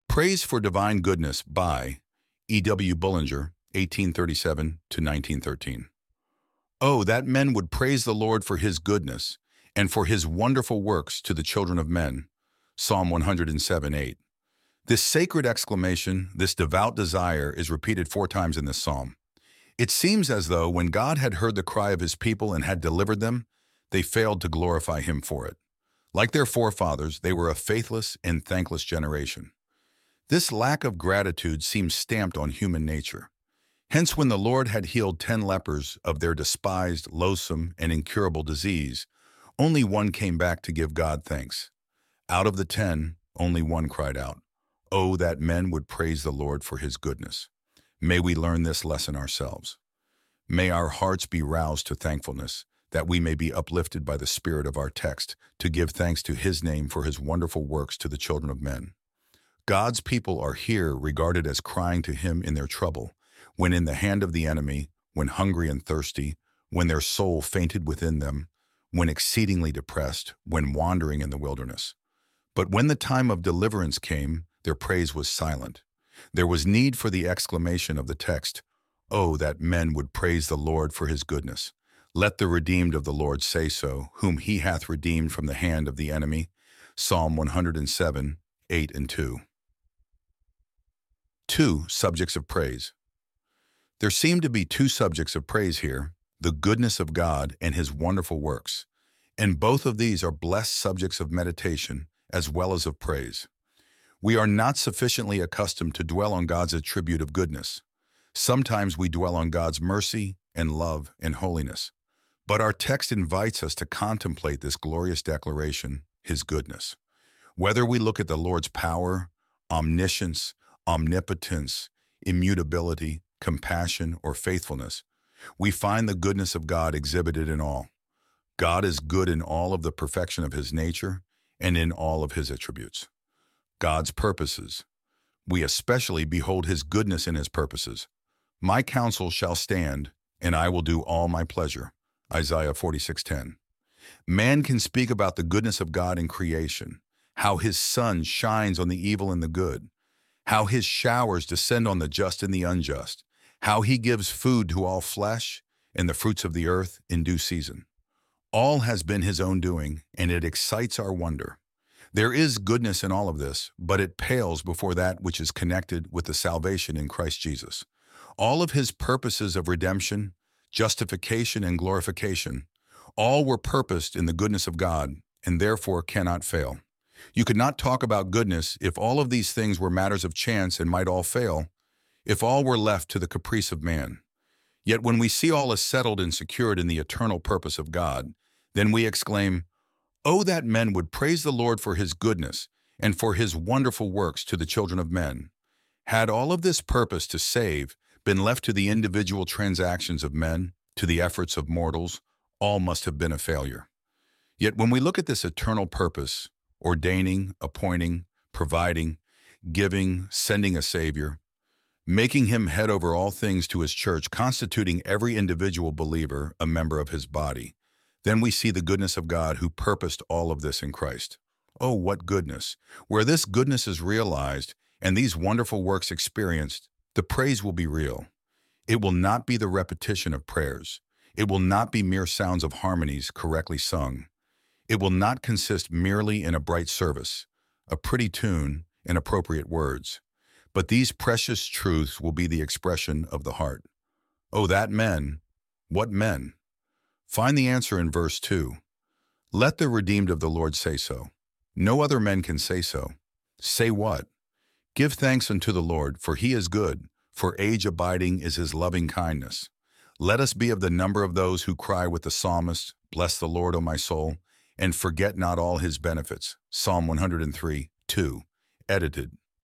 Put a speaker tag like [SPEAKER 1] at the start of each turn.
[SPEAKER 1] Praise for Divine Goodness by E. W. Bullinger, 1837 to 1913. Oh, that men would praise the Lord for his goodness and for his wonderful works to the children of men. Psalm 107:8. This sacred exclamation, this devout desire, is repeated 4 times in this psalm. It seems as though when God had heard the cry of his people and had delivered them, they failed to glorify him for it. Like their forefathers, they were a faithless and thankless generation. This lack of gratitude seems stamped on human nature. Hence, when the Lord had healed 10 lepers of their despised, loathsome, and incurable disease, only one came back to give God thanks. Out of the 10, only one cried out, "Oh, that men would praise the Lord for his goodness." May we learn this lesson ourselves. May our hearts be roused to thankfulness, that we may be uplifted by the spirit of our text to give thanks to his name for his wonderful works to the children of men. God's people are here regarded as crying to him in their trouble, when in the hand of the enemy, when hungry and thirsty, when their soul fainted within them, when exceedingly depressed, when wandering in the wilderness. But when the time of deliverance came, their praise was silent. There was need for the exclamation of the text, "Oh, that men would praise the Lord for his goodness. Let the redeemed of the Lord say so, whom he hath redeemed from the hand of the enemy." Psalm 107:8 and 2. 2 subjects of praise. There seem to be 2 subjects of praise here, the goodness of God and his wonderful works, and both of these are blessed subjects of meditation as well as of praise. We are not sufficiently accustomed to dwell on God's attribute of goodness. Sometimes we dwell on God's mercy and love and holiness, but our text invites us to contemplate this glorious declaration, his goodness. Whether we look at the Lord's power, omniscience, omnipotence, immutability, compassion, or faithfulness, we find the goodness of God exhibited in all. God is good in all of the perfection of his nature and in all of his attributes. God's purposes. We especially behold his goodness in his purposes. My counsel shall stand, and I will do all my pleasure. Isaiah 46:10. Man can speak about the goodness of God in creation, how his sun shines on the evil and the good, how his showers descend on the just and the unjust, how he gives food to all flesh and the fruits of the earth in due season. All has been his own doing, and it excites our wonder. There is goodness in all of this, but it pales before that which is connected with the salvation in Christ Jesus. All of his purposes of redemption, justification, and glorification, all were purposed in the goodness of God, and therefore cannot fail. You could not talk about goodness if all of these things were matters of chance and might all fail, if all were left to the caprice of man. Yet when we see all is settled and secured in the eternal purpose of God, then we exclaim, "Oh, that men would praise the Lord for his goodness and for his wonderful works to the children of men." Had all of this purpose to save been left to the individual transactions of men, to the efforts of mortals, all must have been a failure. Yet when we look at this eternal purpose, ordaining, appointing, providing, giving, sending a Savior, making him head over all things to his church, constituting every individual believer a member of his body, then we see the goodness of God who purposed all of this in Christ. Oh, what goodness! Where this goodness is realized and these wonderful works experienced, the praise will be real. It will not be the repetition of prayers. It will not be mere sounds of harmonies correctly sung. It will not consist merely in a bright service, a pretty tune, and appropriate words. But these precious truths will be the expression of the heart. Oh, that men! What men? Find the answer in verse 2. Let the redeemed of the Lord say so. No other men can say so. Say what? Give thanks unto the Lord, for he is good, for age abiding is his loving kindness. Let us be of the number of those who cry with the psalmist, "Bless the Lord, O my soul, and forget not all his benefits." Psalm 103:2, edited.